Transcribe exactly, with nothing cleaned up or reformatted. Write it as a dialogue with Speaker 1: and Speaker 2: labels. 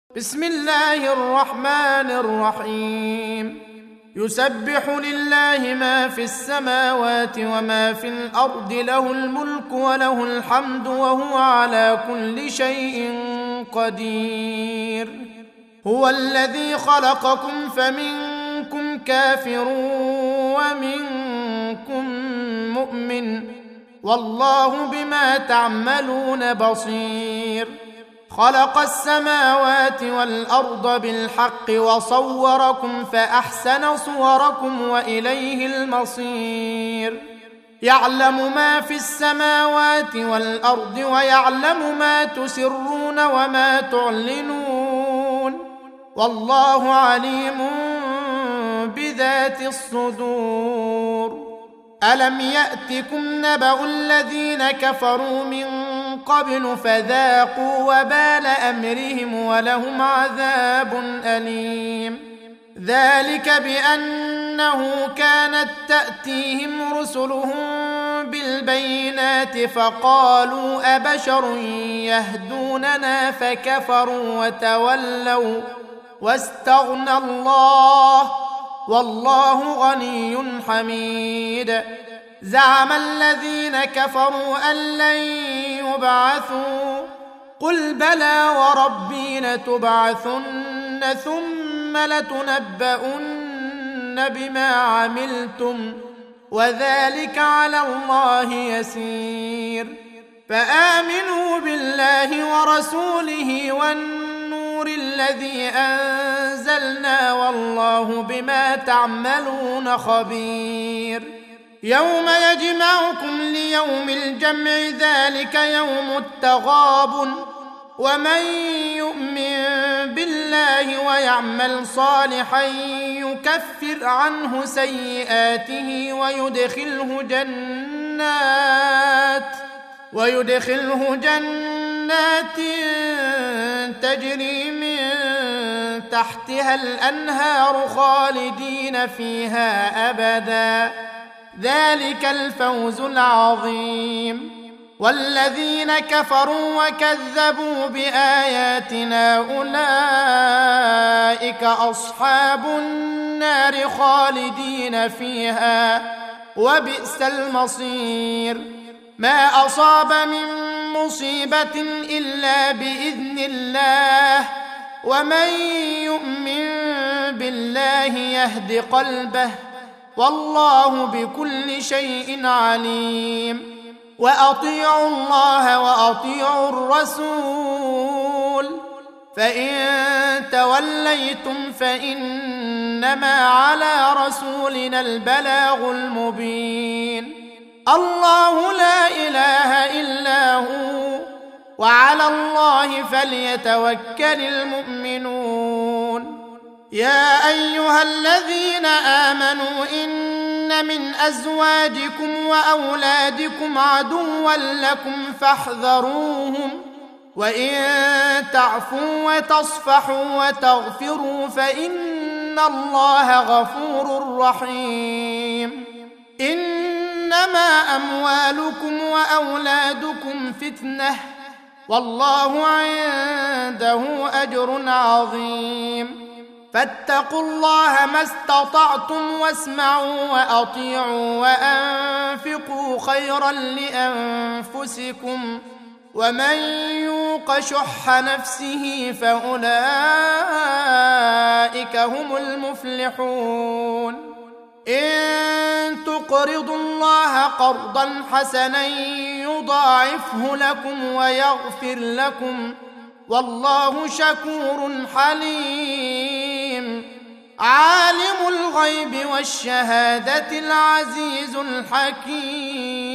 Speaker 1: بسم الله الرحمن الرحيم يسبح لله ما في السماوات وما في الأرض له الملك وله الحمد وهو على كل شيء قدير هو الذي خلقكم فمنكم كافر ومنكم مؤمن والله بما تعملون بصير خلق السماوات والأرض بالحق وصوركم فأحسن صوركم وإليه المصير يعلم ما في السماوات والأرض ويعلم ما تسرون وما تعلنون والله عليم بذات الصدور ألم يأتكم نبأ الذين كفروا من قبل فذاقوا وبال أمرهم ولهم عذاب أليم ذلك بأنه كانت تأتيهم رسلهم بالبينات فقالوا أبشر يهدوننا فكفروا وتولوا واستغنى الله والله غني حميد زعم الذين كفروا أن لن يبعثوا قل بلى وربي لتبعثن ثم لتنبؤن بما عملتم وذلك على الله يسير فآمنوا بالله ورسوله والنور الذي أنزلنا والله بما تعملون خبير يوم يجمعكم ليوم الجمع ذلك يوم التغابن ومن يؤمن بالله ويعمل صالحا يكفر عنه سيئاته ويدخله جنات ويدخله جنات تجري من تحتها الأنهار خالدين فيها أبدا ذلك الفوز العظيم والذين كفروا وكذبوا بآياتنا أولئك أصحاب النار خالدين فيها وبئس المصير ما أصاب من مصيبة إلا بإذن الله ومن يؤمن بالله يهد قلبه والله بكل شيء عليم وأطيعوا الله وأطيعوا الرسول فإن توليتم فإنما على رسولنا البلاغ المبين الله لا إله إلا هو وعلى الله فليتوكل المؤمنون يا أيها الذين آمنوا إن من أزواجكم وأولادكم عدوا لكم فاحذروهم وإن تعفوا وتصفحوا وتغفروا فإن الله غفور رحيم إنما أموالكم وأولادكم فتنة والله عنده أجر عظيم فاتقوا الله ما استطعتم واسمعوا وأطيعوا وأنفقوا خيرا لأنفسكم ومن يوق شح نفسه فأولئك هم المفلحون إن تقرضوا الله قرضا حسنا يضاعفه لكم ويغفر لكم والله شكور حليم عالم الغيب والشهادة العزيز الحكيم